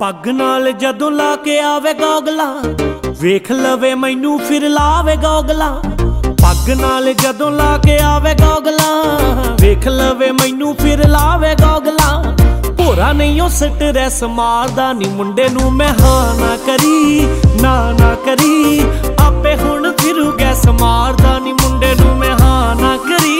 पग नाल जदों ला के आवे गौगला, वेख लवे मैनू फिर लावे गौगला। पग नाल जदों ला के आवे गौगला, वेख लवे मैनू फिर लावे गौगला। भोरा नहीं ओ स्ट्रेस मारदा नी मुंडे नू मैं हाँ ना करी, ना करी। आपे हुण फिरू गैस मारदा नी मुंडे नू मैं हाँ ना करी।